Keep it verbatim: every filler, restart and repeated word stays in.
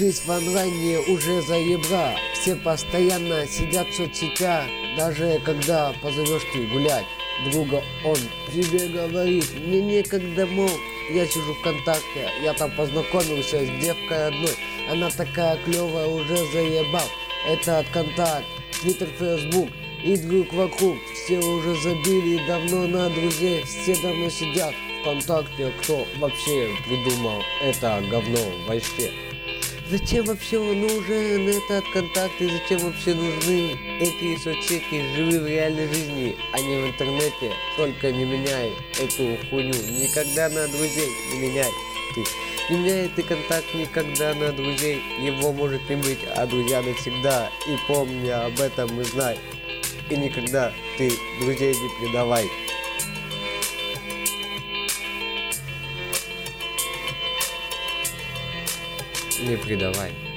Жизнь в онлайне уже заебра. Все постоянно сидят в соцсетях. Даже когда позовешь ты гулять друга, он тебе говорит: мне некогда, мол, я сижу ВКонтакте, я там познакомился с девкой одной, она такая клевая, уже заебал. Это ВКонтакт, Твиттер, Фейсбук и друг вокруг. Все уже забили давно на друзей, все давно сидят ВКонтакте. Кто вообще придумал это говно вообще? Зачем вообще он нужен, этот контакт, и зачем вообще нужны эти соцсети? Живи в реальной жизни, а не в интернете. Только не меняй эту хуйню, никогда на друзей не меняй ты. Не меняй ты контакт никогда на друзей, его может не быть, а друзья навсегда. И помни об этом и знай, и никогда ты друзей не предавай. Не предавай.